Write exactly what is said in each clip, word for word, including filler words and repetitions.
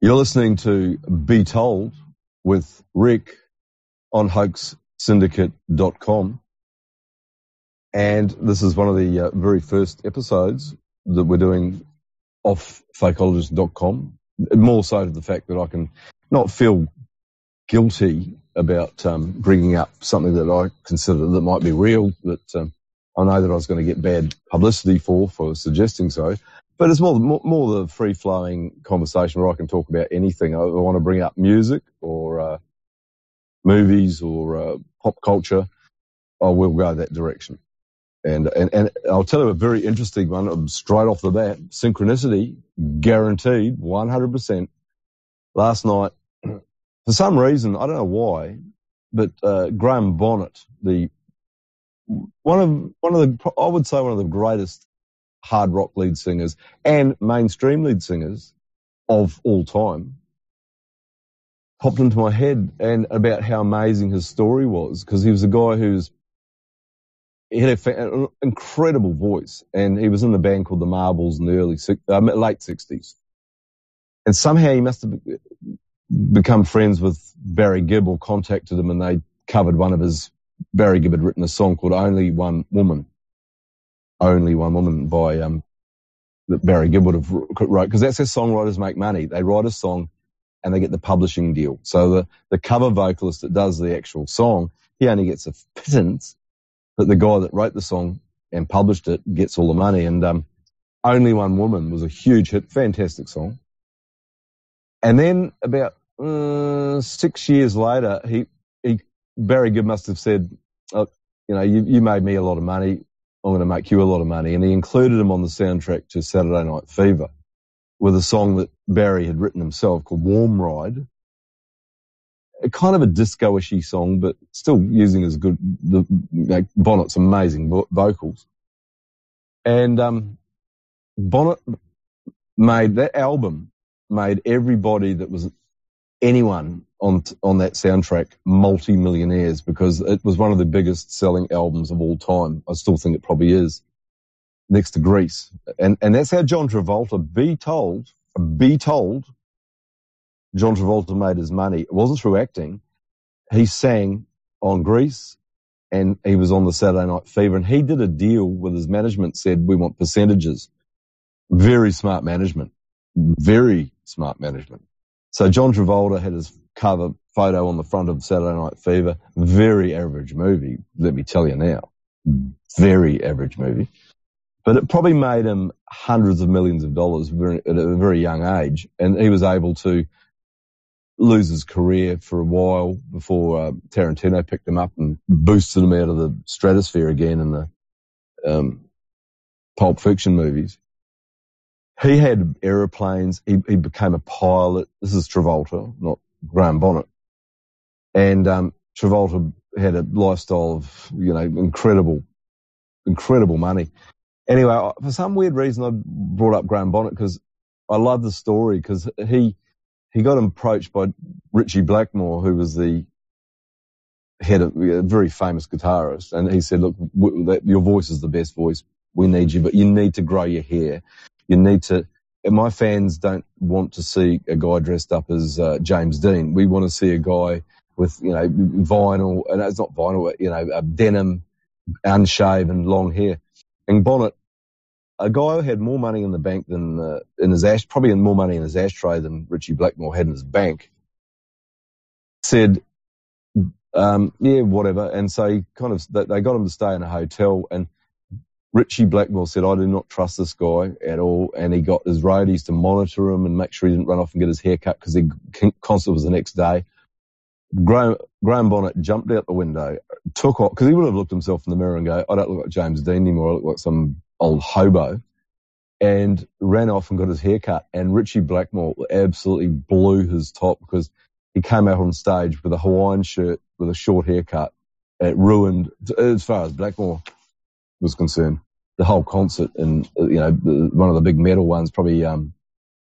You're listening to Be Told with Rick on hoax syndicate dot com. And this is one of the uh, very first episodes that we're doing off fakeologist dot com. More so to the fact that I can not feel guilty about um, bringing up something that I consider that might be real, that um, I know that I was going to get bad publicity for, for suggesting so. But it's more, more, more the free-flowing conversation where I can talk about anything. I, I want to bring up music or uh, movies or uh, pop culture. I will go that direction. And, and and I'll tell you a very interesting one straight off the bat. Synchronicity, guaranteed, one hundred percent. Last night, for some reason, I don't know why, but uh, Graham Bonnet, the one of one of the I would say one of the greatest hard rock lead singers and mainstream lead singers of all time, popped into my head and about how amazing his story was, because he was a guy who's he had an incredible voice, and he was in the band called the Marbles in the early uh, late sixties, and somehow he must have become friends with Barry Gibb or contacted him, and they covered one of his Barry Gibb had written a song called "Only One Woman." Only One Woman by um, that Barry Gibb would have wrote, because that's how songwriters make money. They write a song and they get the publishing deal. So the, the cover vocalist that does the actual song, he only gets a pittance, but the guy that wrote the song and published it gets all the money. And um, Only One Woman was a huge hit, fantastic song. And then about uh, six years later, he, he Barry Gibb must have said, oh, you know, you, you made me a lot of money. I'm going to make you a lot of money. And he included him on the soundtrack to Saturday Night Fever with a song that Barry had written himself called Warm Ride. A kind of a disco-ishy song, but still using his good, the, like Bonnet's amazing vo- vocals. And um, Bonnet made, that album made everybody that was anyone on on that soundtrack multi-millionaires, because it was one of the biggest selling albums of all time. I still think it probably is, next to Grease. And and that's how John Travolta, be told, be told, John Travolta made his money. It wasn't through acting. He sang on Grease, and he was on the Saturday Night Fever, and he did a deal with his management, said, we want percentages. Very smart management. Very smart management. So John Travolta had his cover photo on the front of Saturday Night Fever. Very average movie, let me tell you now. Very average movie. But it probably made him hundreds of millions of dollars very, at a very young age, and he was able to lose his career for a while before uh, Tarantino picked him up and boosted him out of the stratosphere again in the um, Pulp Fiction movies. He had aeroplanes. He, he became a pilot. This is Travolta, not Graham Bonnet. And um, Travolta had a lifestyle of, you know, incredible, incredible money. Anyway, for some weird reason, I brought up Graham Bonnet because I love the story, because he he got approached by Ritchie Blackmore, who was the head of a very famous guitarist, and he said, "Look, w- that, your voice is the best voice. We need you, but you need to grow your hair. You need to." And my fans don't want to see a guy dressed up as uh, James Dean. We want to see a guy with, you know, vinyl, and it's not vinyl, you know, uh, denim, unshaven, long hair. And Bonnet, a guy who had more money in the bank than uh, in his ash, probably more money in his ashtray than Ritchie Blackmore had in his bank, said, um, yeah, whatever. And so he kind of, they got him to stay in a hotel, and Ritchie Blackmore said, I do not trust this guy at all. And he got his roadies to monitor him and make sure he didn't run off and get his hair cut, because he concert was the next day. Graham, Graham Bonnet jumped out the window, took off, because he would have looked himself in the mirror and go, I don't look like James Dean anymore. I look like some old hobo. And ran off and got his hair cut. And Ritchie Blackmore absolutely blew his top, because he came out on stage with a Hawaiian shirt with a short haircut. It ruined, as far as Blackmore was concerned, the whole concert. And, you know, the, one of the big metal ones, probably, um,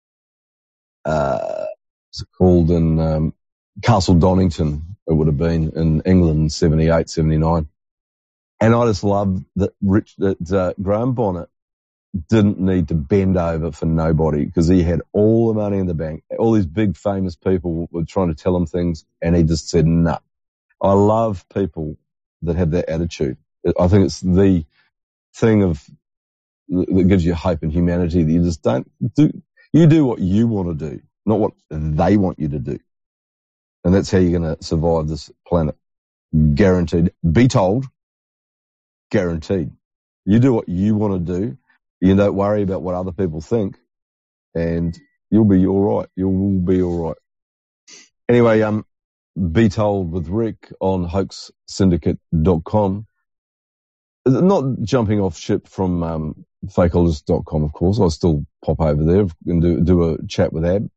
uh, what's it called in, um, Castle Donington, it would have been in England, seventy-eight, seventy-nine. And I just love that Rich, that, uh, Graham Bonnet didn't need to bend over for nobody because he had all the money in the bank. All these big famous people were trying to tell him things, and he just said, "No." I love people that have that attitude. I think it's the thing of that gives you hope in humanity, that you just don't do, you do what you want to do, not what they want you to do. And that's how you're going to survive this planet. Guaranteed. Be told. Guaranteed. You do what you want to do. You don't worry about what other people think, and you'll be all right. You'll be all right. Anyway, um, Be Told with Rick on hoax syndicate dot com. Not jumping off ship from um, fakeologist dot com, of course. I'll still pop over there and do, do a chat with Ab.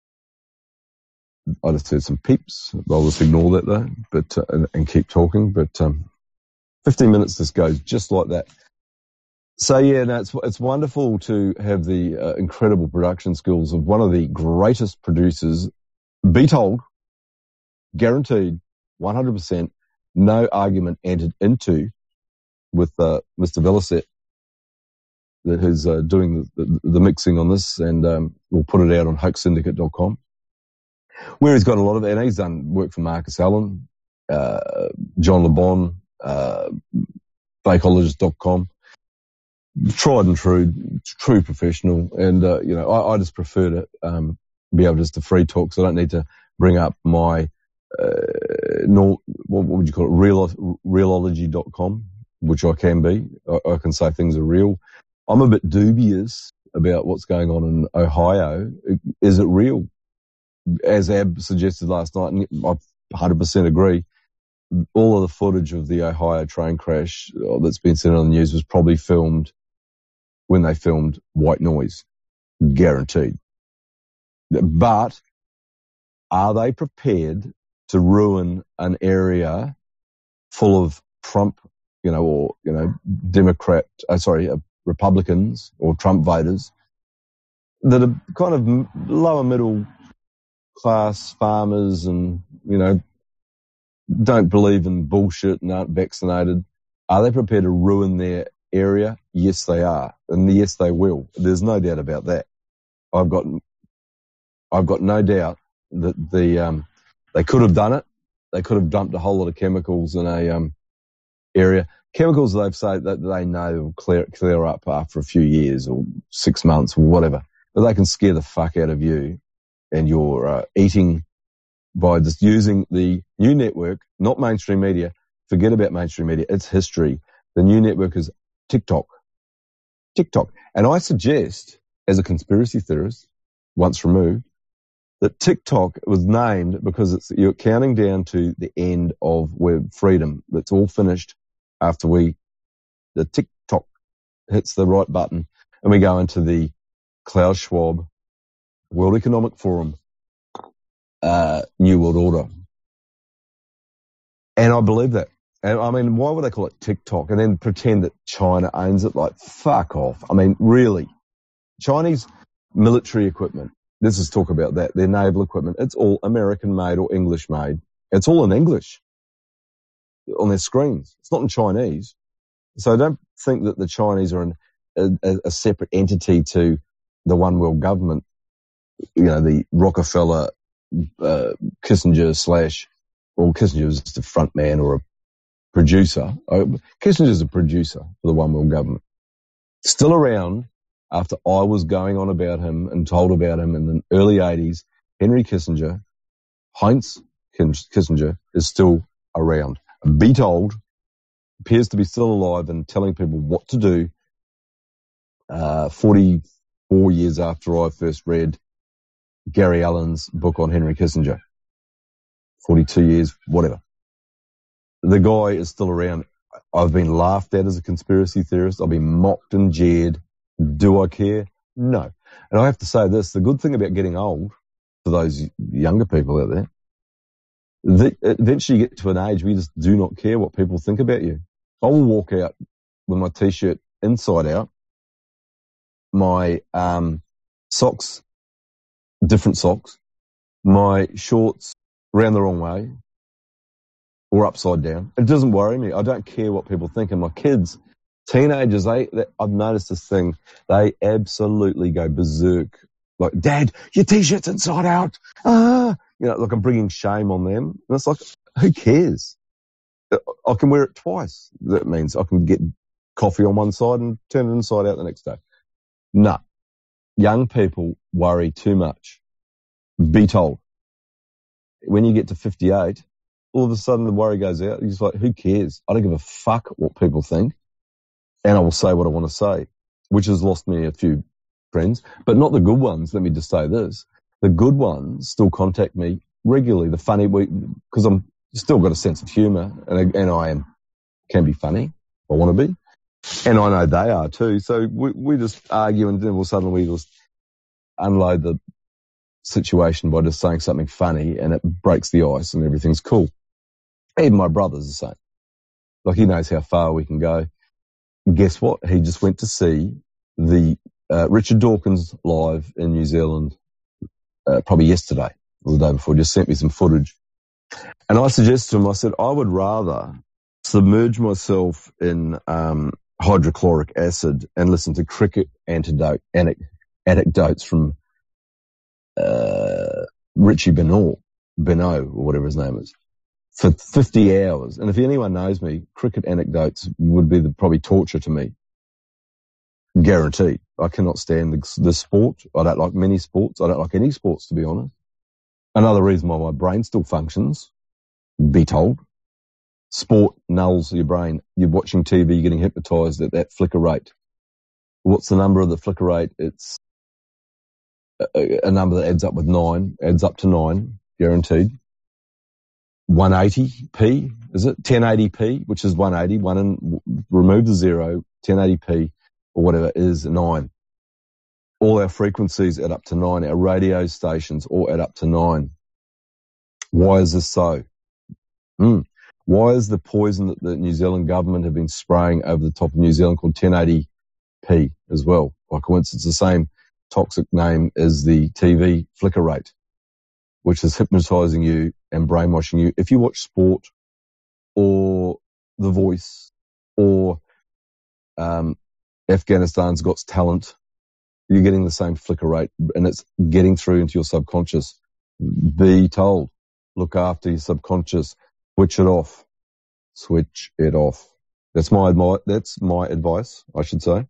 I just heard some peeps. I'll just ignore that though, but uh, and, and keep talking. But um, fifteen minutes just goes just like that. So yeah, no, it's it's wonderful to have the uh, incredible production skills of one of the greatest producers. Be Told, guaranteed, one hundred percent, no argument entered into with uh, Mister Velocet, who's uh, doing the, the, the mixing on this, and um, we'll put it out on hoax syndicate dot com, where he's got a lot of, and he's done work for Marcus Allen, uh, John LeBon, uh, fakeologist dot com. Tried and true, true professional, and uh, you know, I, I just prefer to um, be able just to free talk, so I don't need to bring up my uh, nor, what, what would you call it, real realology dot com, which I can be. I, I can say things are real. I'm a bit dubious about what's going on in Ohio. Is it real? As Ab suggested last night, and I one hundred percent agree. All of the footage of the Ohio train crash that's been seen on the news was probably filmed when they filmed White Noise, guaranteed. But are they prepared to ruin an area full of Trump, you know, or, you know, Democrat, uh, sorry, uh, Republicans or Trump voters that are kind of lower middle class farmers and, you know, don't believe in bullshit and aren't vaccinated? Are they prepared to ruin their area? Yes, they are. And yes, they will. There's no doubt about that. I've got, I've got no doubt that the, um, they could have done it. They could have dumped a whole lot of chemicals in a, um, area. Chemicals they've said that they know will clear, clear up after a few years or six months or whatever. But they can scare the fuck out of you and your, uh, eating by just using the new network, not mainstream media. Forget about mainstream media. It's history. The new network is TikTok. TikTok. And I suggest, as a conspiracy theorist, once removed, that TikTok was named because it's, you're counting down to the end of web freedom. It's all finished after we, the TikTok hits the right button and we go into the Klaus Schwab World Economic Forum, uh, New World Order. And I believe that. And I mean, why would they call it TikTok and then pretend that China owns it? Like, fuck off. I mean, really. Chinese military equipment, this is talk about that, their naval equipment, it's all American made or English made. It's all in English on their screens. It's not in Chinese. So don't think that the Chinese are an, a, a separate entity to the one world government, you know, the Rockefeller, uh, Kissinger slash, well, Kissinger was just a front man or a producer. Kissinger's a producer for the one world government. Still around after I was going on about him and told about him in the early eighties, Henry Kissinger, Heinz Kissinger, is still around. Be Told appears to be still alive and telling people what to do, uh, forty-four years after I first read Gary Allen's book on Henry Kissinger. forty-two years, whatever. The guy is still around. I've been laughed at as a conspiracy theorist. I've been mocked and jeered. Do I care? No. And I have to say this, the good thing about getting old, for those younger people out there, that eventually you get to an age where you just do not care what people think about you. I will walk out with my t-shirt inside out, my um, socks, different socks, my shorts round the wrong way, or upside down. It doesn't worry me. I don't care what people think. And my kids Teenagers, they, they, I've noticed this thing, they absolutely go berserk. Like, Dad, your T-shirt's inside out. Ah, you know, like I'm bringing shame on them. And it's like, who cares? I can wear it twice. That means I can get coffee on one side and turn it inside out the next day. No. Young people worry too much. Be told. When you get to fifty-eight, all of a sudden the worry goes out. You're just like, who cares? I don't give a fuck what people think. And I will say what I want to say, which has lost me a few friends, but not the good ones. Let me just say this. The good ones still contact me regularly. The funny, because I'm still got a sense of humour, and, and I am, can be funny. I want to be. And I know they are too. So we, we just argue, and then we'll suddenly we just unload the situation by just saying something funny, and it breaks the ice and everything's cool. Even my brother's the same. Like, he knows how far we can go. Guess what? He just went to see the uh, Richard Dawkins live in New Zealand uh, probably yesterday or the day before. Just sent me some footage. And I suggested to him, I said, I would rather submerge myself in um, hydrochloric acid and listen to cricket antidote, anec- anecdotes from uh, Richie Benaud, Benaud, or whatever his name is, for fifty hours. And if anyone knows me, cricket anecdotes would be the, probably torture to me. Guaranteed. I cannot stand the, the sport. I don't like many sports. I don't like any sports, to be honest. Another reason why my brain still functions, be told. Sport nulls your brain. You're watching T V, you're getting hypnotised at that flicker rate. What's the number of the flicker rate? It's a, a number that adds up with nine, adds up to nine, guaranteed. one eighty p, is it? ten eighty p, which is one eighty, one and remove the zero, ten eighty p or whatever is nine. All our frequencies add up to nine. Our radio stations all add up to nine. Why is this so? Mm. Why is the poison that the New Zealand government have been spraying over the top of New Zealand called ten eighty p as well? By coincidence, the same toxic name as the T V flicker rate, which is hypnotising you and brainwashing you. If you watch sport or The Voice or um, Afghanistan's Got Talent, you're getting the same flicker rate, and it's getting through into your subconscious. Be told. Look after your subconscious. Switch it off. Switch it off. That's my advice. That's my advice, I should say.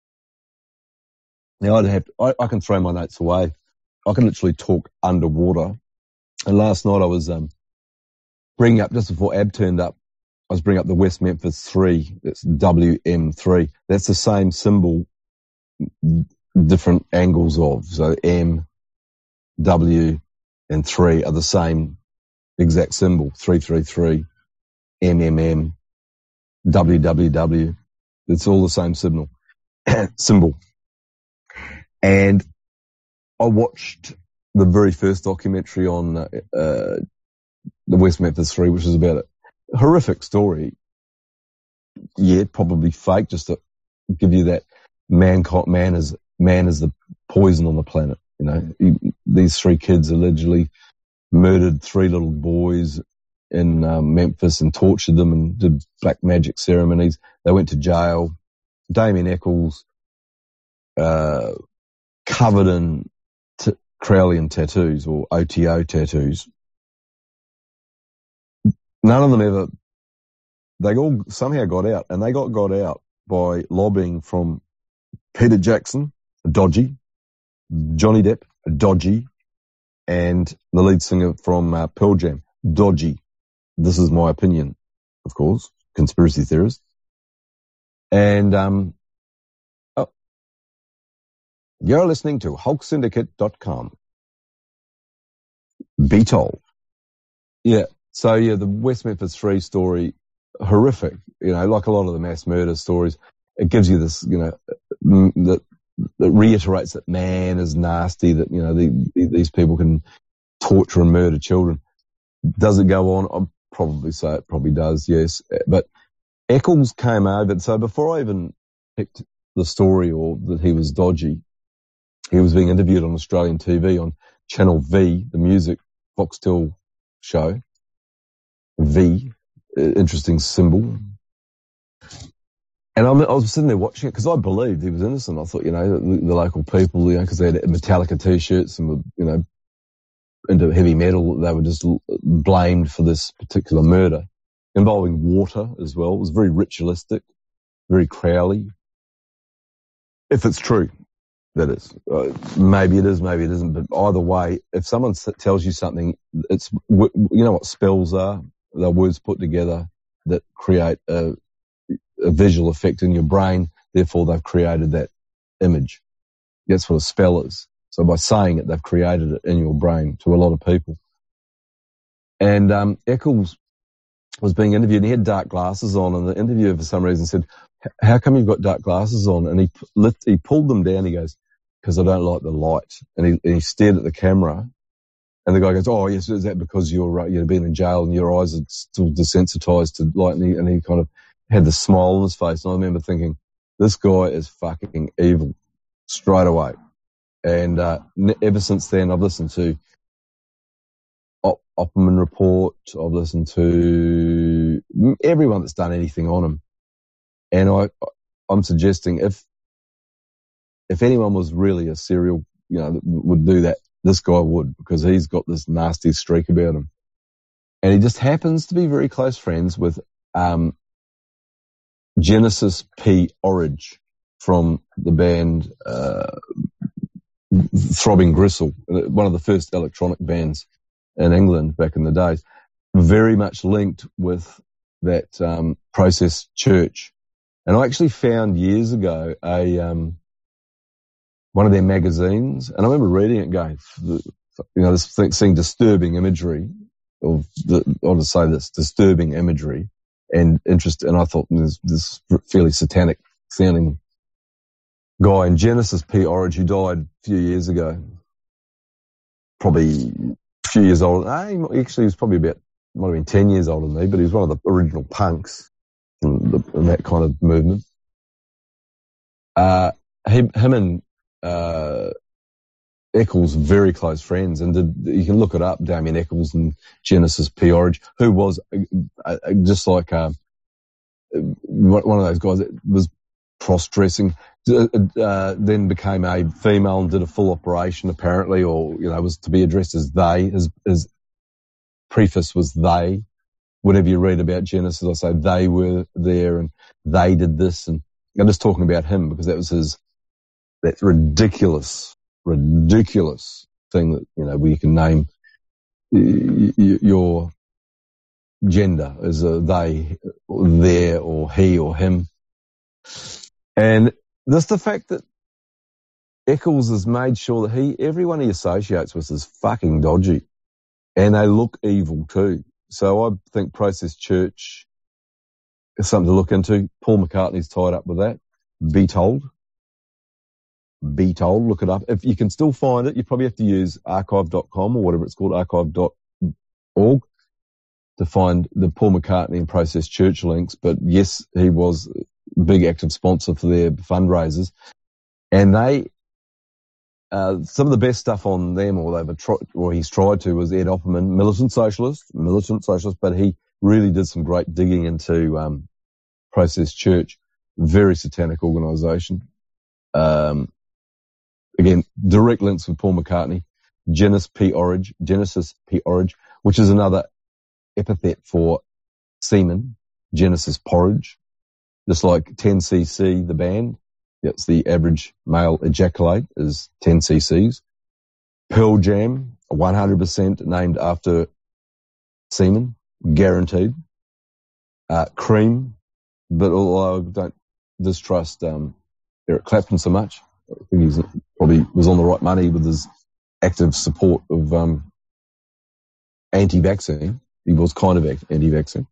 Now, I'd have, I, I can throw my notes away. I can literally talk underwater. And last night I was um, bringing up, just before Ab turned up, I was bringing up the West Memphis three. That's W M three. That's the same symbol, different angles of. So M, W, and three are the same exact symbol. three three three, M M M, W W W. It's all the same symbol. symbol. And I watched the very first documentary on uh, uh, the West Memphis three, which is about it. A horrific story. Yeah, probably fake, just to give you that man, man is man is the poison on the planet. You know, he, these three kids allegedly murdered three little boys in um, Memphis and tortured them and did black magic ceremonies. They went to jail. Damien Eccles, uh, covered in t- Crowleyan tattoos or O T O tattoos. None of them ever, they all somehow got out, and they got got out by lobbying from Peter Jackson, dodgy, Johnny Depp, dodgy, and the lead singer from uh, Pearl Jam, dodgy. This is my opinion, of course, conspiracy theorist. And um, oh, you're listening to Hulk Syndicate dot com. Be told. Yeah. So yeah, the West Memphis three story, horrific. You know, like a lot of the mass murder stories, it gives you this, you know, that, that reiterates that man is nasty. That, you know, the, these people can torture and murder children. Does it go on? I'd probably say it probably does. Yes, but Eccles came over. So before I even picked the story or that he was dodgy, he was being interviewed on Australian T V on Channel V, the music Foxtel show. V, interesting symbol. And I'm, I was sitting there watching it because I believed he was innocent. I thought, you know, the, the local people, you know, because they had Metallica T-shirts and were, you know, into heavy metal, they were just blamed for this particular murder involving water as well. It was very ritualistic, very Crowley. If it's true, that is. Uh, maybe it is, maybe it isn't. But either way, if someone tells you something, it's, you know what spells are? They're words put together that create a, a visual effect in your brain. Therefore, they've created that image. That's what a spell is. So by saying it, they've created it in your brain to a lot of people. And um, Eccles was being interviewed, and he had dark glasses on, and the interviewer, for some reason, said, how come you've got dark glasses on? And he lift, he pulled them down. He goes, because I don't like the light. And he, and he stared at the camera, and the guy goes, oh, yes, is that because you're, uh, you've been in jail and your eyes are still desensitized to light? And he, and he kind of had the smile on his face. And I remember thinking, this guy is fucking evil straight away. And uh, ever since then, I've listened to Op- Opperman Report. I've listened to everyone that's done anything on him. And I, I'm suggesting if if anyone was really a serial, you know, would do that, this guy would, because he's got this nasty streak about him. And he just happens to be very close friends with um, Genesis P. Orridge from the band Uh, Throbbing Gristle, one of the first electronic bands in England back in the days, very much linked with that um, Process Church. And I actually found years ago a um, one of their magazines, and I remember reading it going, you know, this thing, seeing disturbing imagery, or the, I would say this disturbing imagery and interest, and I thought this, this fairly satanic sounding guy in Genesis P. Orridge, who died a few years ago, probably a few years older. No, he actually was probably about, might have been ten years older than me, but he was one of the original punks in, the, in that kind of movement. Uh, him, him and uh, Eccles, very close friends, and did, you can look it up, Damien Eccles and Genesis P. Orridge, who was uh, just like uh, one of those guys that was cross-dressing, uh, then became a female and did a full operation apparently, or, you know, was to be addressed as they. His, his preface was they. Whenever you read about Genesis, I say they were there and they did this, and I'm just talking about him because that was his, that ridiculous, ridiculous thing that, you know, where you can name y- y- your gender as a they, or their, or he, or him. And just the fact that Eccles has made sure that he, everyone he associates with is fucking dodgy, and they look evil too. So I think Process Church is something to look into. Paul McCartney's tied up with that. Be told. Be told. Look it up. If you can still find it, you probably have to use archive dot com or whatever it's called, archive dot org, to find the Paul McCartney and Process Church links. But yes, he was a big active sponsor for their fundraisers. And they, uh, some of the best stuff on them, or they've tried, or he's tried to, was Ed Opperman, militant socialist, militant socialist, but he really did some great digging into um, Process Church, very satanic organisation. Um, again, direct links with Paul McCartney, Genesis P. Orridge, Genesis P. Orridge, which is another epithet for semen, Genesis porridge, just like ten C C, the band. That's the average male ejaculate is ten C Cs. Pearl Jam, one hundred percent named after semen, guaranteed. Uh, Cream, but although I don't distrust um, Eric Clapton so much, I think he's probably was on the right money with his active support of um, anti-vaccine. He was kind of anti-vaccine.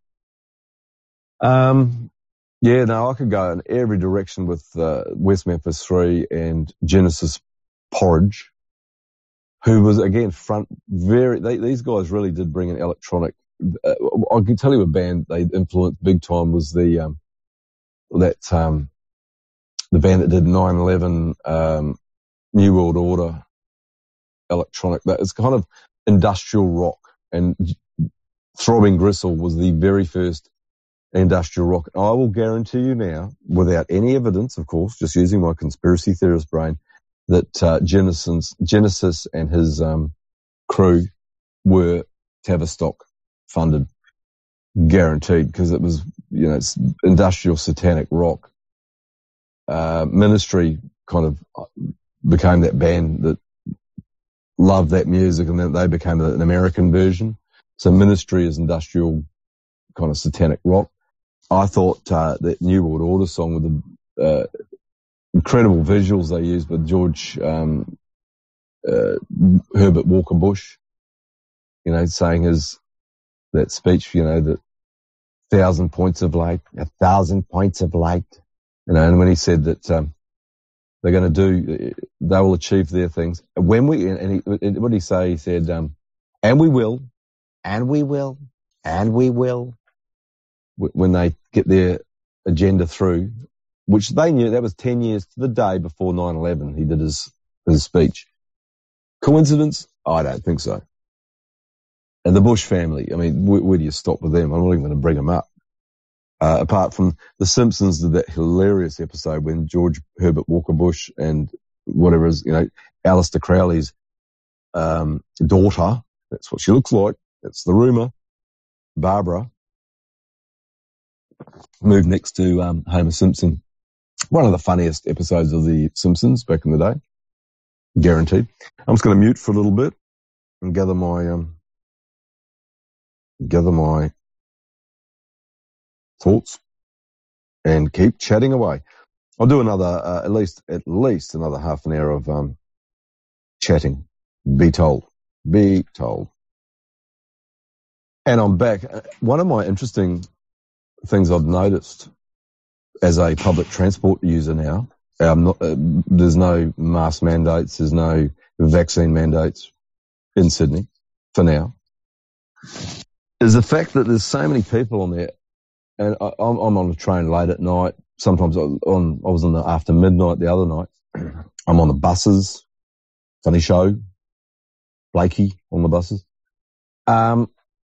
Um, yeah, no, I could go in every direction with uh, West Memphis three and Genesis Porridge, who was, again, front very, they, these guys really did bring an electronic, uh, I can tell you a band they influenced big time was the, um, that, um, the band that did nine eleven, um, New World Order electronic, that it's kind of industrial rock, and Throbbing Gristle was the very first industrial rock. I will guarantee you now, without any evidence, of course, just using my conspiracy theorist brain, that uh, Genesis, Genesis and his um, crew were Tavistock funded, guaranteed, because it was, you know, it's industrial satanic rock. Uh, Ministry kind of became that band that loved that music, and then they became an American version. So Ministry is industrial kind of satanic rock. I thought uh, that New World Order song with the uh, incredible visuals they used with George um, uh, Herbert Walker Bush, you know, saying his that speech, you know, that thousand points of light, a thousand points of light, you know, and when he said that um, they're going to do, they will achieve their things. When we, and he, what did he say? He said, um, and we will, and we will, and we will, when they get their agenda through, which they knew that was ten years to the day before nine eleven. He did his, his speech. Coincidence? I don't think so. And the Bush family, I mean, where, where do you stop with them? I'm not even going to bring them up. Uh, apart from The Simpsons did that hilarious episode when George Herbert Walker Bush and whatever is, you know, Aleister Crowley's um, daughter, that's what she looks like, that's the rumour, Barbara, moved next to um, Homer Simpson. One of the funniest episodes of The Simpsons back in the day, guaranteed. I'm just going to mute for a little bit and gather my um, gather my thoughts and keep chatting away. I'll do another uh, at least at least another half an hour of um, chatting. Be told, be told. And I'm back. One of my interesting things I've noticed as a public transport user now, um, not, uh, there's no mask mandates, there's no vaccine mandates in Sydney for now, is the fact that there's so many people on there. And I, I'm, I'm on a train late at night. Sometimes I, on, I was on the after midnight the other night. I'm on the buses. Funny show. Blakey on the buses. Um,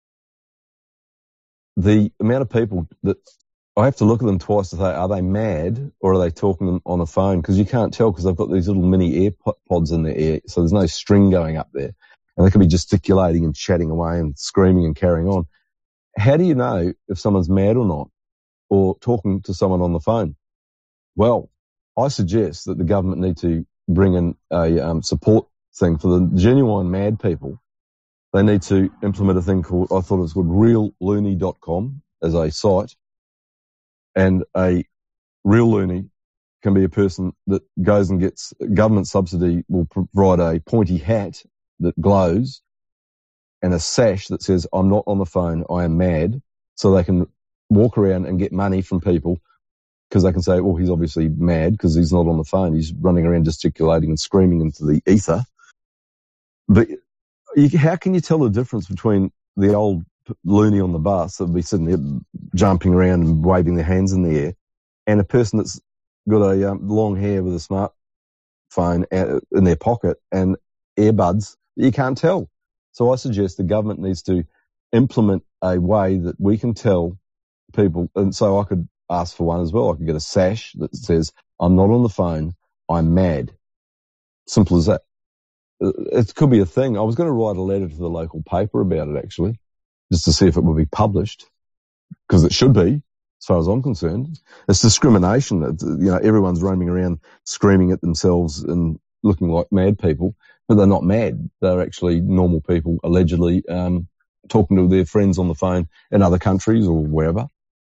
the amount of people that I have to look at them twice to say, are they mad or are they talking on a phone? Because you can't tell because they've got these little mini AirPods in their ear, so there's no string going up there. And they could be gesticulating and chatting away and screaming and carrying on. How do you know if someone's mad or not, or talking to someone on the phone? Well, I suggest that the government need to bring in a um, support thing for the genuine mad people. They need to implement a thing called, I thought it was called real loony dot com as a site. And a real loony can be a person that goes and gets government subsidy, will provide a pointy hat that glows and a sash that says, I'm not on the phone, I am mad. So they can walk around and get money from people because they can say, well, he's obviously mad because he's not on the phone. He's running around gesticulating and screaming into the ether. But you, how can you tell the difference between the old loony on the bus that would be sitting there jumping around and waving their hands in the air and a person that's got a um, long hair with a smartphone in their pocket and earbuds? You can't tell. So I suggest the government needs to implement a way that we can tell people. And so I could ask for one as well. I could get a sash that says, I'm not on the phone, I'm mad. Simple as that. It could be a thing. I was going to write a letter to the local paper about it, actually, just to see if it would be published, because it should be, as far as I'm concerned. It's discrimination. It's, you know, everyone's roaming around screaming at themselves and looking like mad people, but they're not mad. They're actually normal people, allegedly, um, talking to their friends on the phone in other countries or wherever.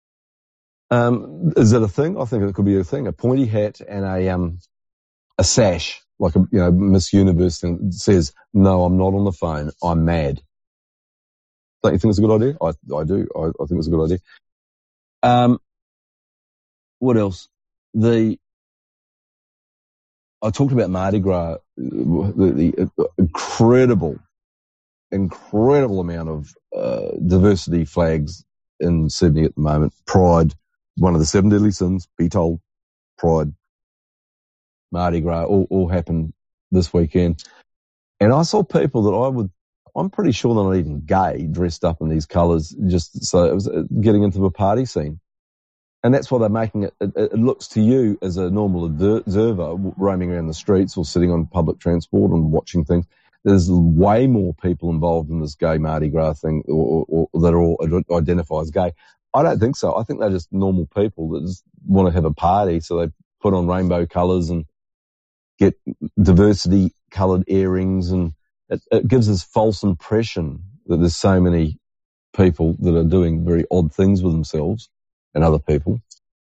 Um, is that a thing? I think it could be a thing. A pointy hat and a um, a sash, like a you know Miss Universe thing, that says, "No, I'm not on the phone. I'm mad." Don't you think it's a good idea? I I do. I, I think it's a good idea. Um, what else? The I talked about Mardi Gras, the, the incredible, incredible amount of uh, diversity flags in Sydney at the moment. Pride, one of the seven deadly sins, be told. Pride, Mardi Gras, all, all happened this weekend. And I saw people that I would I'm pretty sure they're not even gay, dressed up in these colours, just so it was getting into the party scene. And that's why they're making it, it, it looks to you as a normal observer roaming around the streets or sitting on public transport and watching things. There's way more people involved in this gay Mardi Gras thing or, or, or that are all identify as gay. I don't think so. I think they're just normal people that just want to have a party, so they put on rainbow colours and get diversity coloured earrings, and it, it gives this false impression that there's so many people that are doing very odd things with themselves and other people.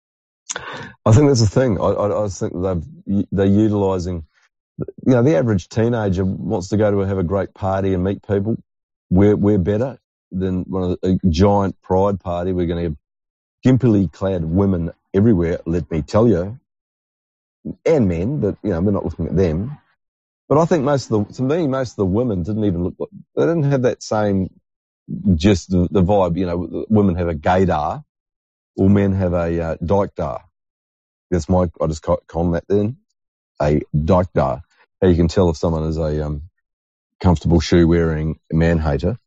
I think that's the thing. I, I, I think they've, they're utilising, you know, the average teenager wants to go to have a great party and meet people. We're, we're better than one of the, a giant pride party. We're going to have gimpily clad women everywhere, let me tell you, and men, but, you know, we're not looking at them. But I think most of the, to me, most of the women didn't even look like, they didn't have that same, just the, the vibe, you know, women have a gaydar or men have a uh, dykedar. That's my, I just con that then, a dykedar. How you can tell if someone is a um, comfortable shoe wearing man hater.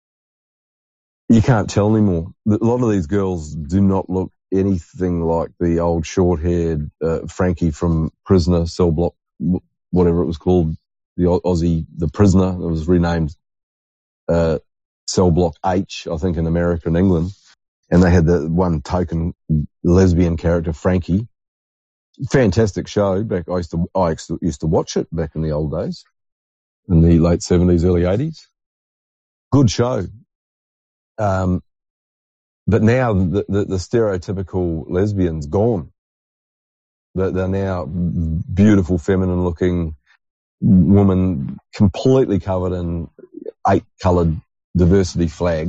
You can't tell anymore. A lot of these girls do not look anything like the old short-haired uh, Frankie from Prisoner, Cell Block, whatever it was called, the Aussie, the Prisoner. It was renamed uh, Cell Block H, I think, in America and England. And they had the one token lesbian character, Frankie. Fantastic show. Back, I used to, I used to watch it back in the old days, in the late seventies, early eighties. Good show. Um, but now the, the, the stereotypical lesbian's gone. They're, they're now beautiful, feminine-looking women, completely covered in eight-coloured diversity flag.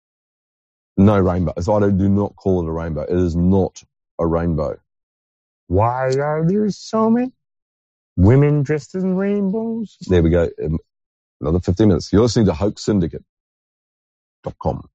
No rainbow. So I do not call it a rainbow. It is not a rainbow. Why are there so many women dressed in rainbows? There we go. Um, another fifteen minutes. You're listening to Hoax Syndicate dot com.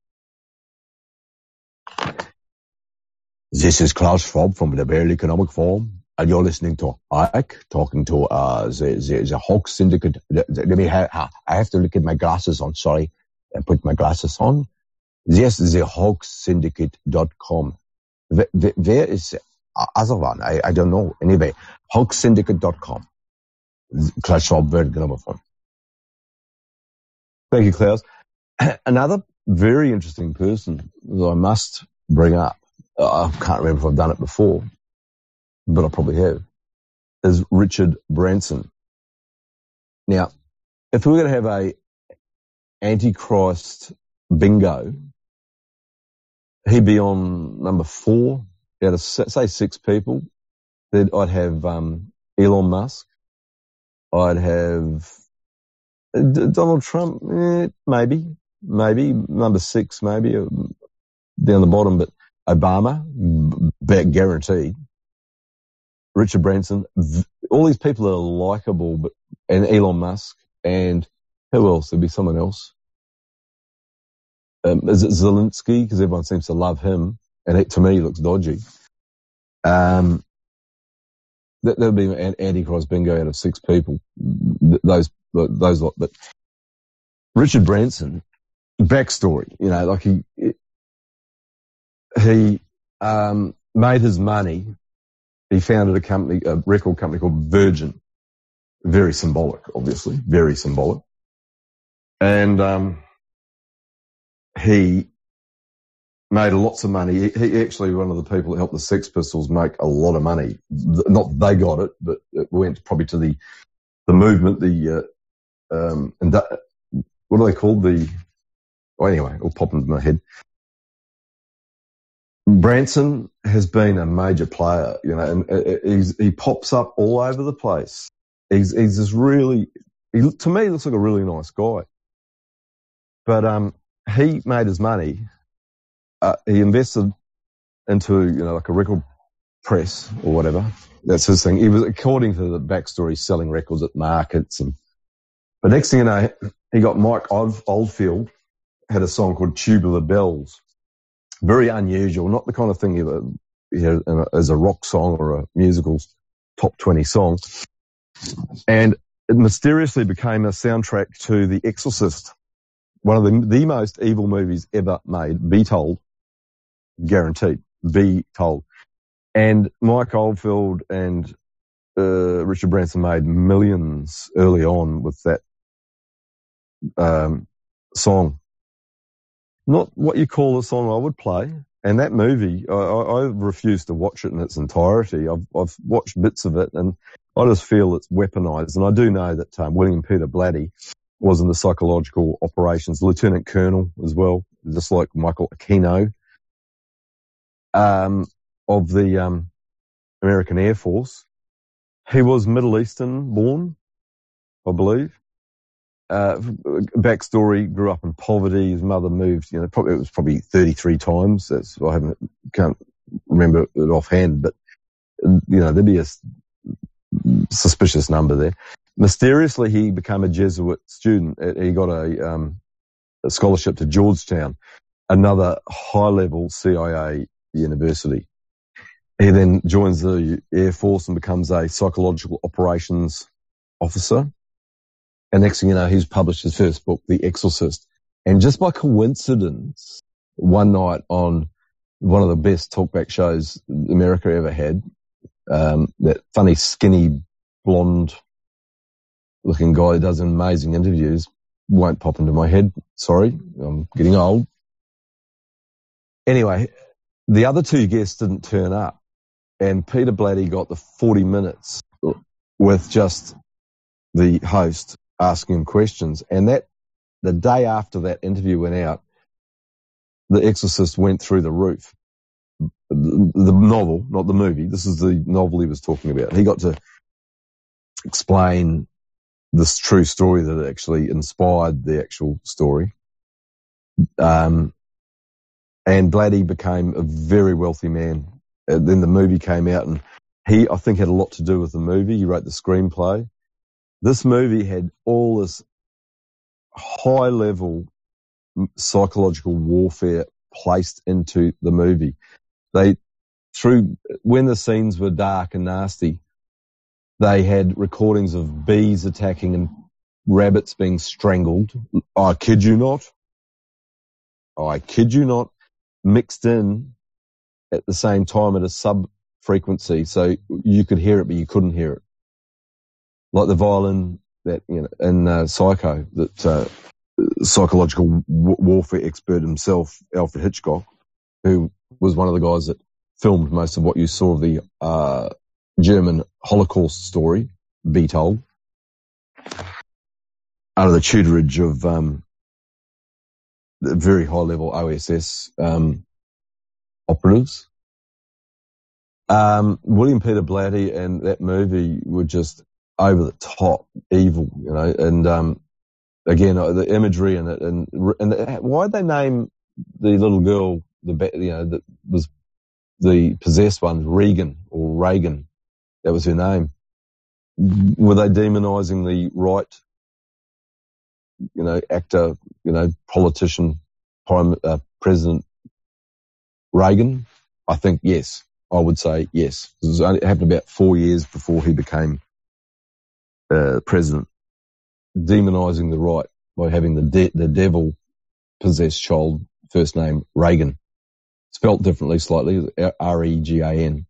This is Klaus Schwab from the World Economic Forum, and you're listening to Ike talking to uh, the, the, the Hoax Syndicate. The, the, let me have, I have to look at my glasses on. Sorry. I put my glasses on. Yes, the Hoax Syndicate dot com. Where, where is the other one? I, I don't know. Anyway, Hoax Syndicate dot com. Klaus Schwab, World Economic Forum. Thank you, Klaus. Another very interesting person that I must bring up, I can't remember if I've done it before, but I probably have, is Richard Branson. Now, if we were going to have a Antichrist bingo, he'd be on number four out of, say, six people. Then I'd have um, Elon Musk. I'd have Donald Trump, eh, maybe, maybe, number six, maybe, down the bottom, but Obama, guaranteed. Richard Branson, all these people are likable, but, and Elon Musk, and who else? There'd be someone else. Um, is it Zelensky? Because everyone seems to love him, and it, to me, he looks dodgy. Um, that would be an Antichrist bingo out of six people. Those, those lot. But Richard Branson, backstory, you know, like he, he, um, made his money. He founded a company, a record company called Virgin. Very symbolic, obviously, very symbolic. And, um, he made lots of money. He, he actually one of the people that helped the Sex Pistols make a lot of money. Not they got it, but it went probably to the the movement. The uh, um, and that, what are they called? The oh, anyway, it'll pop into my head. Branson has been a major player, you know, and he's, he pops up all over the place. He's he's this really, he, to me, he looks like a really nice guy. But um, he made his money. Uh, he invested into, you know, like a record press or whatever. That's his thing. He was, according to the backstory, selling records at markets. And but next thing you know, he got Mike Oldfield, had a song called Tubular Bells. Very unusual, not the kind of thing you hear as a rock song or a musical top twenty song. And it mysteriously became a soundtrack to The Exorcist. one of the, the most evil movies ever made. Be told, guaranteed. Be told. And Mike Oldfield and uh, Richard Branson made millions early on with that um, song. Not what you call a song I would play. And that movie, I, I refuse to watch it in its entirety. I've, I've watched bits of it, and I just feel it's weaponized. And I do know that um, William Peter Blatty was in the psychological operations, Lieutenant Colonel as well, just like Michael Aquino, um, of the um, American Air Force. He was Middle Eastern born, I believe. Uh, backstory, grew up in poverty. His mother moved, you know, probably, it was probably thirty-three times. That's, I haven't, can't remember it offhand, but, you know, there'd be a suspicious number there. Mysteriously, he became a Jesuit student. He got a, um, a scholarship to Georgetown, another high-level C I A university. He then joins the Air Force and becomes a psychological operations officer. And next thing you know, he's published his first book, The Exorcist. And just by coincidence, one night on one of the best talkback shows America ever had, um, that funny, skinny, blonde-looking guy who does amazing interviews, won't pop into my head. Sorry, I'm getting old. Anyway, the other two guests didn't turn up, and Peter Blatty got the forty minutes with just the host asking him questions. And that the day after that interview went out, The Exorcist went through the roof. The, the novel, not the movie. This is the novel he was talking about. He got to explain this true story that actually inspired the actual story. Um, and Blatty became a very wealthy man. And then the movie came out, and he, I think, had a lot to do with the movie. He wrote the screenplay. This movie had all this high-level psychological warfare placed into the movie. They, through when the scenes were dark and nasty, they had recordings of bees attacking and rabbits being strangled. I kid you not. I kid you not. Mixed in at the same time at a sub-frequency, so you could hear it, but you couldn't hear it. Like the violin that, you know, in uh, Psycho, that uh, psychological w- warfare expert himself, Alfred Hitchcock, who was one of the guys that filmed most of what you saw of the uh, German Holocaust story, Be Told, under the tutorage of um, the very high-level O S S um, operatives. Um, William Peter Blatty and that movie were just over the top evil, you know, and um, again, the imagery and it, and and the, why'd they name the little girl, the you know, that was the possessed one, Regan or Reagan? That was her name. Were they demonizing the right, you know, actor, you know, politician, prime uh, President Reagan? I think yes. I would say yes. It, was only, it happened about four years before he became uh, president. Demonizing the right by having the de- the devil possessed child, first name Reagan, spelt differently slightly, R E G A N.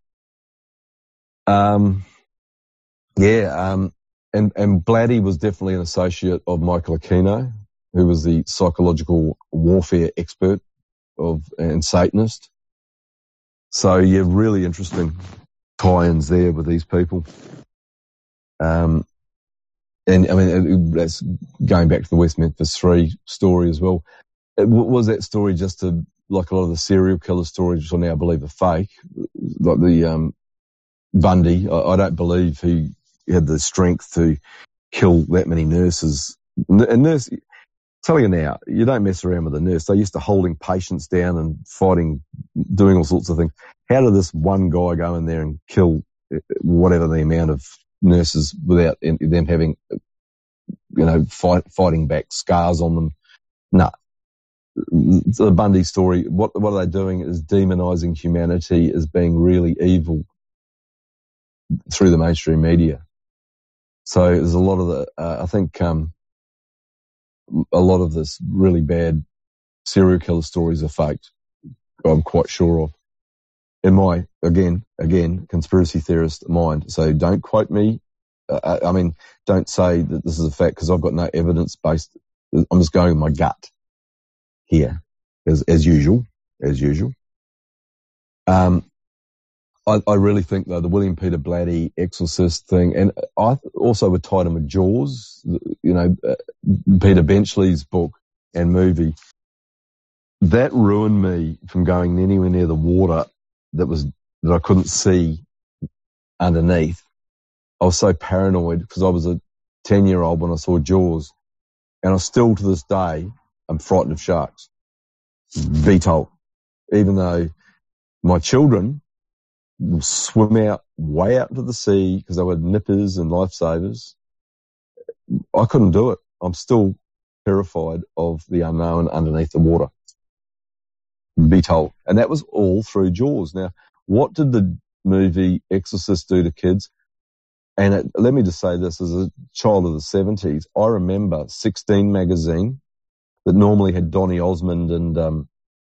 Um, yeah, um, and and Blatty was definitely an associate of Michael Aquino, who was the psychological warfare expert of and Satanist. So yeah, really interesting tie-ins there with these people. Um, and I mean, that's going back to the West Memphis Three story as well. It, was that story just a, like a lot of the serial killer stories, which I now believe are fake, like the um, Bundy? I, I don't believe he had the strength to kill that many nurses. And nurse, tell you now, you don't mess around with a nurse. They used to holding patients down and fighting, doing all sorts of things. How did this one guy go in there and kill whatever the amount of nurses without them having, you know, fight, fighting back, scars on them? No. The Bundy story, what, what are they doing is demonizing humanity as being really evil through the mainstream media. So there's a lot of the, uh, I think, um, a lot of this really bad serial killer stories are faked. I'm quite sure of. In my, again, again, conspiracy theorist mind. So don't quote me. Uh, I mean, don't say that this is a fact because I've got no evidence based. I'm just going with my gut here, as, as usual, as usual. Um, I, I really think though the William Peter Blatty Exorcist thing, and I also would tie him with Jaws, you know, uh, Peter Benchley's book and movie. That ruined me from going anywhere near the water that was that I couldn't see underneath. I was so paranoid because I was a ten-year-old when I saw Jaws, and I still to this day I'm frightened of sharks. Be told, even though my children will swim out way out into the sea because they were nippers and lifesavers, I couldn't do it. I'm still terrified of the unknown underneath the water. Be told. And that was all through Jaws. Now, what did the movie Exorcist do to kids? And it, let me just say this, as a child of the seventies, I remember sixteen magazine that normally had Donny Osmond and, um,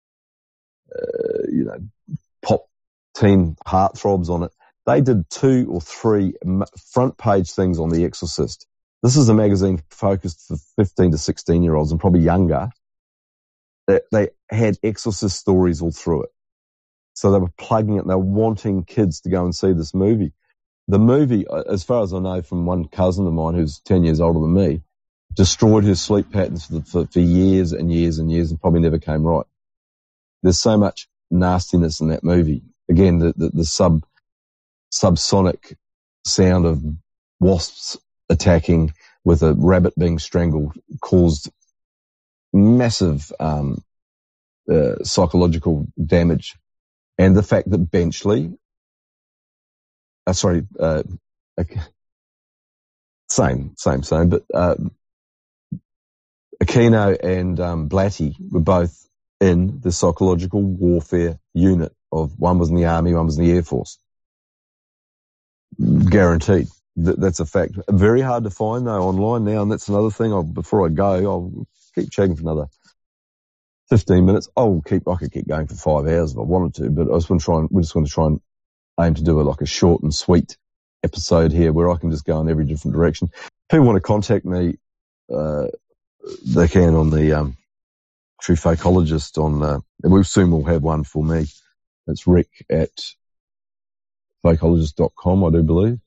uh, you know, pop teen heartthrobs on it. They did two or three front page things on The Exorcist. This is a magazine focused for fifteen to sixteen year olds and probably younger. They, they had Exorcist stories all through it. So they were plugging it and they were wanting kids to go and see this movie. The movie, as far as I know from one cousin of mine who's ten years older than me, destroyed her sleep patterns for, for, for years and years and years and probably never came right. There's so much nastiness in that movie. Again, the, the, the sub, subsonic sound of wasps attacking with a rabbit being strangled caused massive um, uh, psychological damage. And the fact that Benchley, uh, sorry, uh, okay, same, same, same, but uh, Aquino and um, Blatty were both in the psychological warfare unit of one was in the army, one was in the Air Force. Guaranteed. Th- that's a fact. Very hard to find though online now, and that's another thing. I'll, before I go, I'll keep checking for another fifteen minutes. I'll keep, I could keep going for five hours if I wanted to, but I just want to try and, we're just going to try and aim to do a, like a short and sweet episode here where I can just go in every different direction. If people want to contact me, uh, they can on the, um, True Fakeologist on, uh, and we soon will have one for me. It's Rick at fakeologist dot com, I do believe.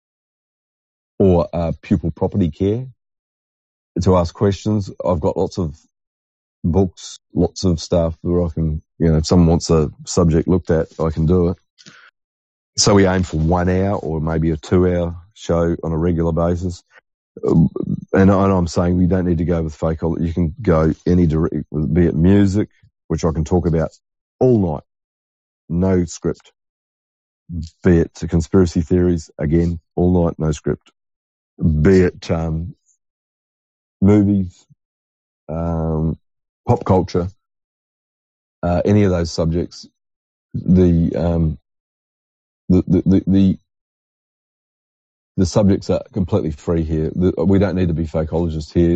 Or, uh, Pupil Property Care to ask questions. I've got lots of books, lots of stuff where I can, you know, if someone wants a subject looked at, I can do it. So we aim for one hour or maybe a two hour show on a regular basis. Um, and, I, and I'm saying we don't need to go with Fakeology. You can go any direct, be it music, which I can talk about all night. No script. Be it conspiracy theories, again, all night, no script. Be it, um, movies, um, pop culture, uh, any of those subjects, the, um, the, the, the, the, the subjects are completely free here. The, we don't need to be fakeologists here.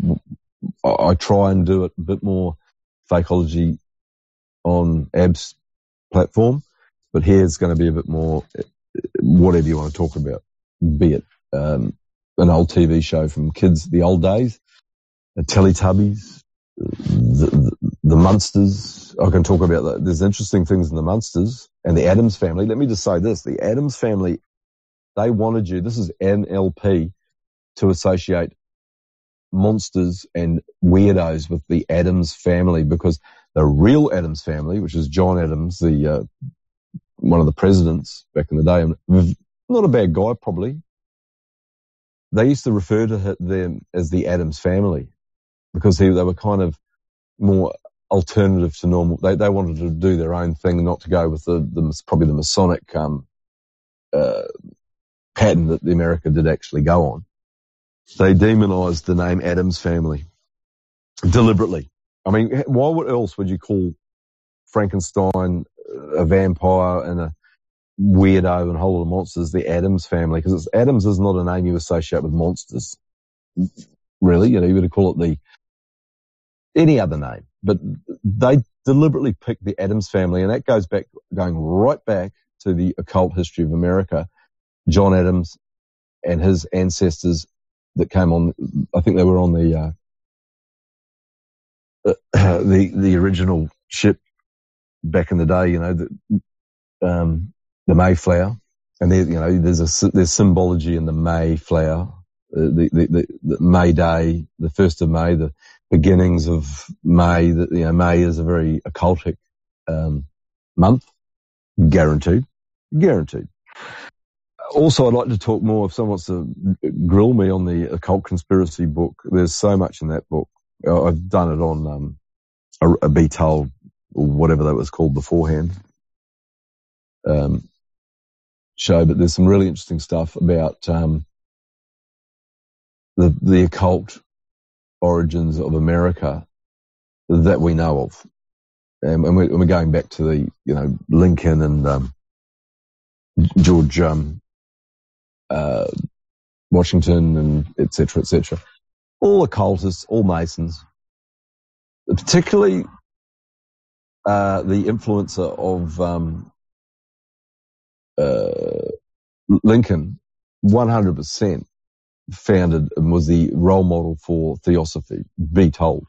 I, I try and do it a bit more fakeology on Ab's platform, but here it's going to be a bit more whatever you want to talk about, be it, um, an old T V show from kids, the old days, the Teletubbies, the, the, the Munsters. I can talk about that. There's interesting things in the Munsters and the Addams Family. Let me just say this. The Addams Family, they wanted you, this is N L P, to associate monsters and weirdos with the Addams Family because the real Addams Family, which is John Adams, the uh, one of the presidents back in the day, not a bad guy probably, they used to refer to them as the Addams Family because they, they were kind of more alternative to normal. They they wanted to do their own thing, not to go with the, the probably the Masonic um, uh, pattern that the America did actually go on. They demonized the name Addams Family deliberately. I mean, why else would you call Frankenstein a vampire and a weirdo and a whole lot of monsters the Addams Family? Because Addams is not a name you associate with monsters. Really, you know, you would call it the any other name, but they deliberately picked the Addams family, and that goes back, going right back to the occult history of America. John Adams and his ancestors that came on, I think they were on the uh, the the original ship back in the day, you know, the, um, the Mayflower, and there, you know, there's a there's symbology in the Mayflower, the the, the, the May Day, the first of May, the beginnings of May. That, you know, May is a very occultic um, month, guaranteed, guaranteed. Also, I'd like to talk more if someone wants to grill me on the occult conspiracy book. There's so much in that book. I've done it on um, a, a Be Told, or whatever that was called beforehand, um, show. But there's some really interesting stuff about um, the the occult origins of America that we know of, and, and, we're, and we're going back to the you know Lincoln and um, George. Um, Uh, Washington and et cetera, et cetera. All occultists, all Masons, particularly uh, the influencer of um, uh, Lincoln, one hundred percent founded and was the role model for Theosophy, Be Told.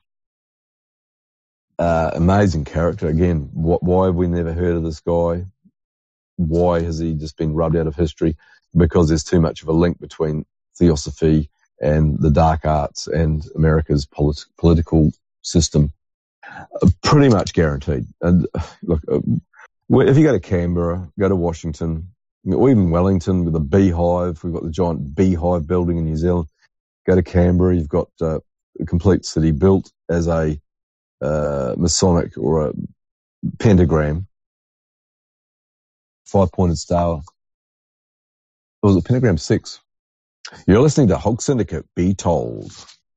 Uh, amazing character. Again, wh- why have we never heard of this guy? Why has he just been rubbed out of history? Because there's too much of a link between Theosophy and the dark arts and America's polit- political system. Uh, pretty much guaranteed. And look, uh, if you go to Canberra, go to Washington, or even Wellington with a beehive, we've got the giant beehive building in New Zealand. Go to Canberra, you've got uh, a complete city built as a uh, Masonic or a pentagram, five-pointed star. Or was it Pentagram six? You're listening to Hog Syndicate, Be Told.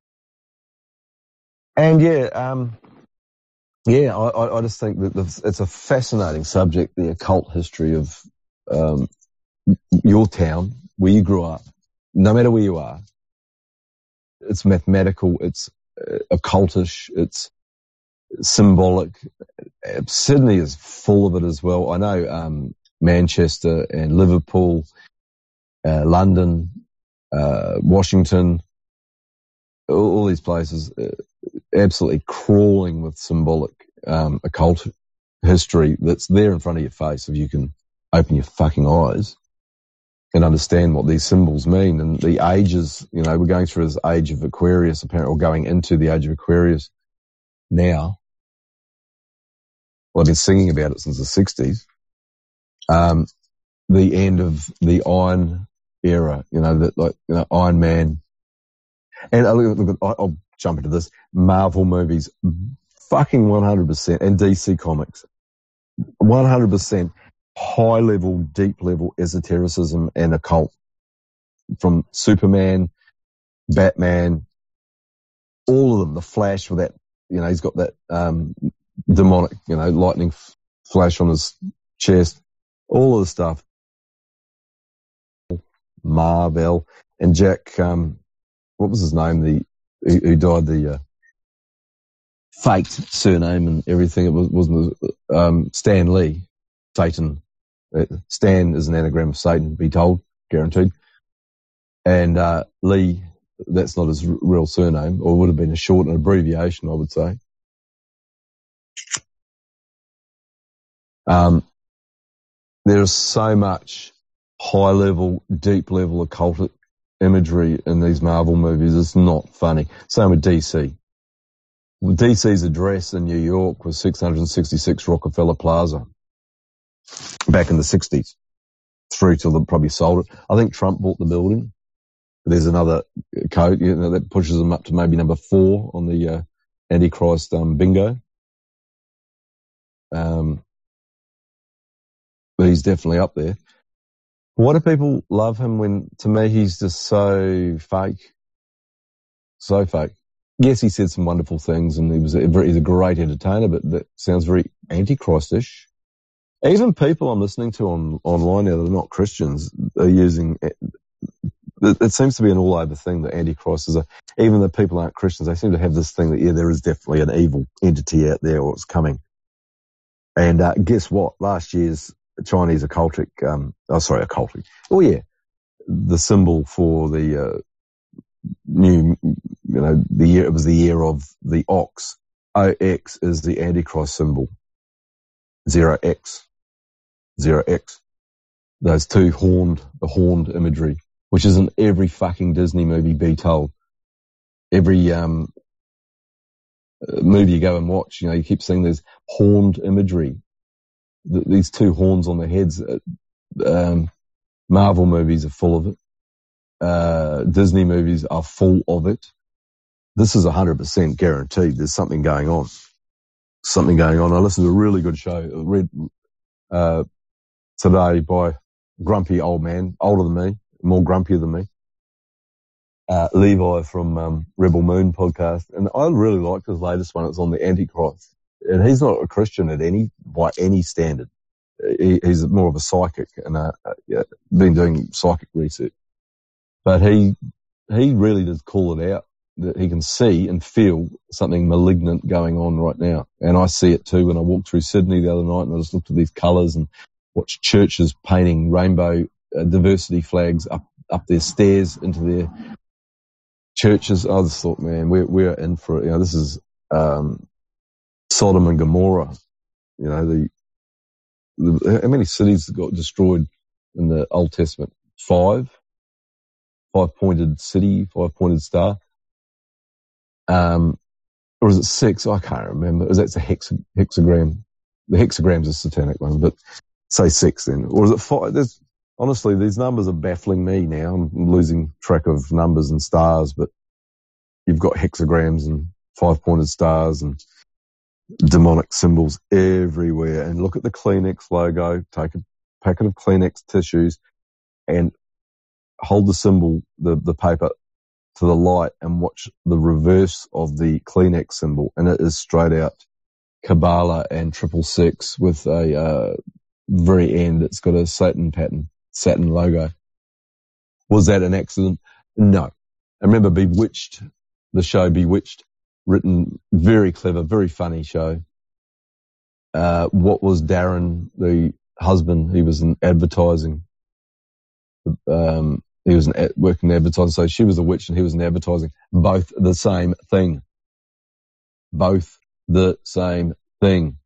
And yeah, um, yeah, I, I just think that it's a fascinating subject, the occult history of um, your town, where you grew up, no matter where you are. It's mathematical, it's uh, occultish, it's symbolic. Sydney is full of it as well. I know um, Manchester and Liverpool, Uh, London, uh, Washington, all, all these places, uh, absolutely crawling with symbolic um, occult history that's there in front of your face if you can open your fucking eyes and understand what these symbols mean. And the ages, you know, we're going through this age of Aquarius, apparently, or going into the age of Aquarius now. Well, I've been singing about it since the sixties. Um, the end of the Iron era, you know, that like, you know, Iron Man. And uh, look, look, I'll jump into this. Marvel movies, fucking one hundred percent, and D C Comics, one hundred percent high level, deep level esotericism and occult. From Superman, Batman, all of them. The Flash with that, you know, he's got that um, demonic, you know, lightning f- flash on his chest. All of the stuff. Marvel and Jack, um, what was his name? The who, who died, the uh, faked surname and everything. It was, wasn't um, Stan Lee, Satan. Uh, Stan is an anagram of Satan. Be Told, guaranteed. And uh, Lee, that's not his r- real surname, or would have been a short, an abbreviation, I would say. Um, there's so much high-level, deep-level occult imagery in these Marvel movies. It's not funny. Same with D C. D C's address in New York was six hundred sixty-six Rockefeller Plaza back in the sixties, through till they probably sold it. I think Trump bought the building. There's another code, you know, that pushes them up to maybe number four on the uh, Antichrist um, bingo. Um, but he's definitely up there. Why do people love him when, to me, he's just so fake? So fake. Yes, he said some wonderful things and he was a, he's a great entertainer, but that sounds very antichristish. Even people I'm listening to on online now that are not Christians are using it, it seems to be an all over thing that Antichrist is a, even the people aren't Christians, they seem to have this thing that, yeah, there is definitely an evil entity out there or it's coming. And uh, guess what? Last year's Chinese occultic, um, oh, sorry, occultic. Oh, yeah. The symbol for the uh, new, you know, the year, it was the year of the ox. O X is the Antichrist symbol. Zero X. Zero X. Those two horned, the horned imagery, which is in every fucking Disney movie, be told. Every um, movie you go and watch, you know, you keep seeing there's horned imagery. Th- these two horns on their heads. Uh, um, Marvel movies are full of it. Uh, Disney movies are full of it. This is one hundred percent guaranteed. There's something going on. Something going on. I listened to a really good show, read uh, today by a grumpy old man, older than me, more grumpier than me, uh, Levi from um, Rebel Moon podcast. And I really liked his latest one. It's on the Antichrist. And he's not a Christian at any, by any standard. He, he's more of a psychic and uh, yeah, been doing psychic research. But he, he really does call it out that he can see and feel something malignant going on right now. And I see it too when I walked through Sydney the other night and I just looked at these colours and watched churches painting rainbow uh, diversity flags up, up their stairs into their churches. I just thought, man, we're, we're in for it. You know, this is, um, Sodom and Gomorrah. You know, the, the, how many cities got destroyed in the Old Testament? Five? Five-pointed city, five-pointed star. Um, or is it six? I can't remember. That's a hex, hexagram. The hexagram's a satanic one, but say six then. Or is it five? There's, honestly, these numbers are baffling me now. I'm losing track of numbers and stars, but you've got hexagrams and five-pointed stars and demonic symbols everywhere. And look at the Kleenex logo. Take a packet of Kleenex tissues and hold the symbol, the, the paper, to the light and watch the reverse of the Kleenex symbol. And it is straight out Kabbalah and triple six with a uh, very end. It's got a Satan pattern, Saturn logo. Was that an accident? No. I remember Bewitched, the show Bewitched, written, very clever, very funny show. Uh, what was Darren, the husband? He was in advertising. Um, he was in, working in advertising. So she was a witch and he was in advertising. Both the same thing. Both the same thing.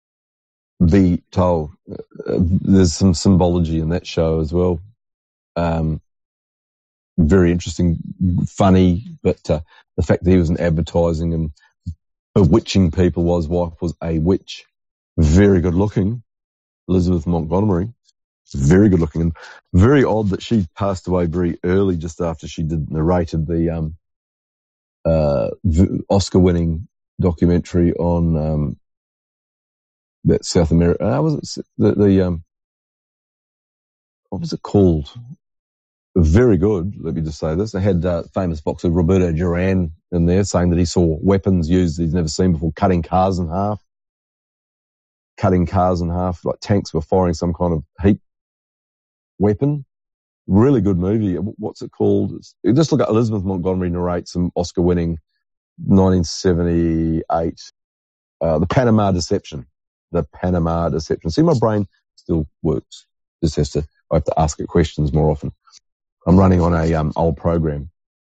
Be told. Uh, there's some symbology in that show as well. Um, very interesting, funny, but uh, the fact that he was in advertising and bewitching people while his wife was a witch. Very good looking. Elizabeth Montgomery. Very good looking. And very odd that she passed away very early just after she did narrated the um, uh, Oscar winning documentary on um, that South America. Uh, was it the, the um, what was it called? Very good. Let me just say this. They had uh, famous boxer Roberto Duran in there saying that he saw weapons used he's never seen before, cutting cars in half. Cutting cars in half, like tanks were firing some kind of heat weapon. Really good movie. What's it called? It's, just look at Elizabeth Montgomery narrates some Oscar-winning nineteen seventy-eight, uh, The Panama Deception. The Panama Deception. See, my brain still works. Just has to, I have to ask it questions more often. I'm running on a um, old program.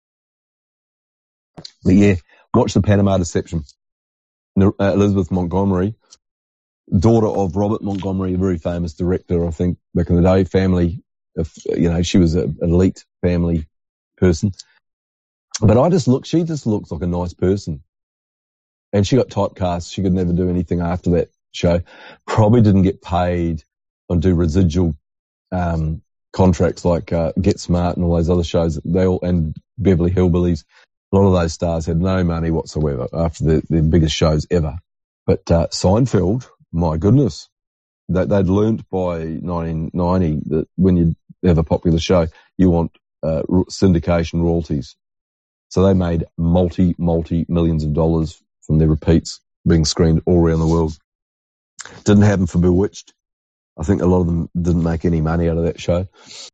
But yeah, watch The Panama Deception. Uh, Elizabeth Montgomery, daughter of Robert Montgomery, a very famous director, I think, back in the day, family, if, you know, she was an elite family person. But I just look, she just looks like a nice person. And she got typecast. She could never do anything after that show. Probably didn't get paid or do residual um, contracts like uh, Get Smart and all those other shows. They all, and Beverly Hillbillies. A lot of those stars had no money whatsoever after the, the biggest shows ever. But uh, Seinfeld, my goodness, they, they'd learnt by nineteen ninety that when you have a popular show, you want uh, syndication royalties. So they made multi, multi millions of dollars from their repeats being screened all around the world. Didn't happen for Bewitched. I think a lot of them didn't make any money out of that show.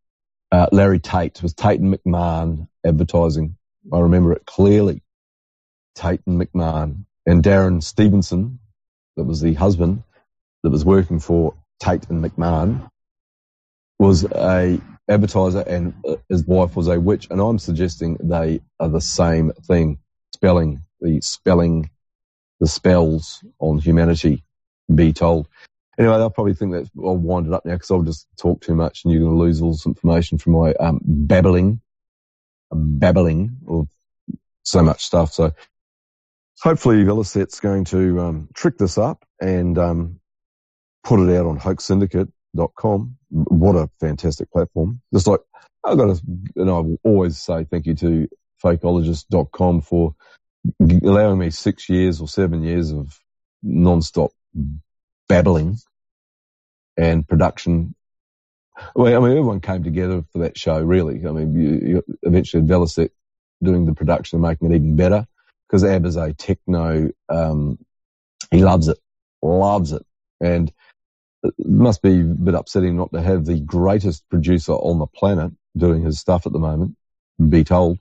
uh, Larry Tate, with Tate and McMahon advertising. I remember it clearly. Tate and McMahon. And Darren Stevenson, that was the husband that was working for Tate and McMahon, was a advertiser, and his wife was a witch. And I'm suggesting they are the same thing, spelling, the spelling, the spells on humanity, be told. Anyway, they'll probably think that I'll wind it up now because I'll just talk too much and you're going to lose all this information from my um, babbling, babbling of so much stuff. So hopefully Velocet's going to um, trick this up and um, put it out on hoax syndicate dot com. What a fantastic platform. Just like I've got to, and I will always say thank you to fakeologist dot com for allowing me six years or seven years of non-stop babbling and production. Well, I mean, everyone came together for that show, really. I mean, you, you eventually Velocet doing the production and making it even better because Ab is a techno, um, he loves it, loves it. And it must be a bit upsetting not to have the greatest producer on the planet doing his stuff at the moment, be told.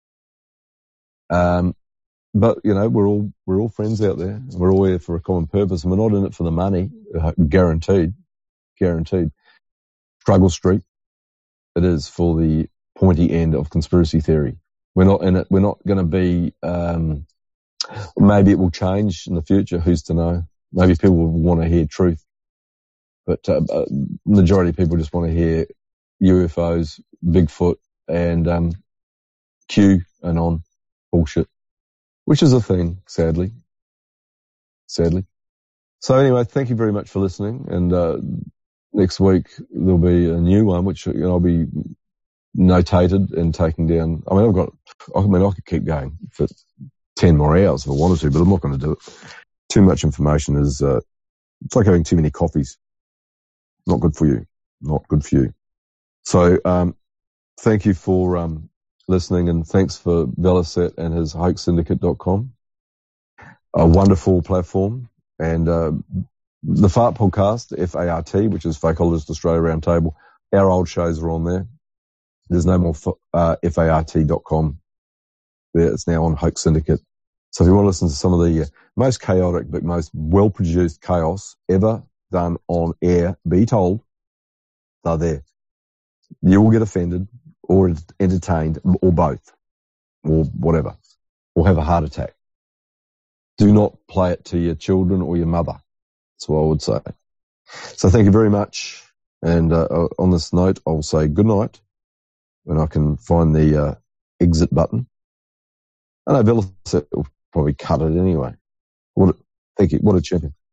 Um, But, you know, we're all, we're all friends out there. We're all here for a common purpose and we're not in it for the money. Uh, guaranteed. Guaranteed. Struggle Street. It is for the pointy end of conspiracy theory. We're not in it. We're not going to be, um, maybe it will change in the future. Who's to know? Maybe people will want to hear truth. But, uh, uh majority of people just want to hear U F Os, Bigfoot and, um, Q and on bullshit. Which is a thing, sadly. Sadly. So anyway, thank you very much for listening. And uh, next week there'll be a new one, which you know, I'll be notated and taking down. I mean, I've got. I mean, I could keep going for ten more hours if I wanted to, but I'm not going to do it. Too much information is. Uh, it's like having too many coffees. Not good for you. Not good for you. So um, thank you for. Um, listening, and thanks for Velocet and his hoax syndicate dot com. A wonderful platform. And uh, the Fart Podcast, F A R T, which is Fakeologist Australia Roundtable, our old shows are on there. There's no more uh, F A R T dot com. It's now on Hoax Syndicate. So if you want to listen to some of the uh, most chaotic but most well-produced chaos ever done on air, be told, they're there. You will get offended or entertained, or both, or whatever, or have a heart attack. Do not play it to your children or your mother. That's what I would say. So thank you very much. And uh, on this note, I'll say good night when I can find the uh, exit button. I know Velocet will probably cut it anyway. What a, thank you. What a champion.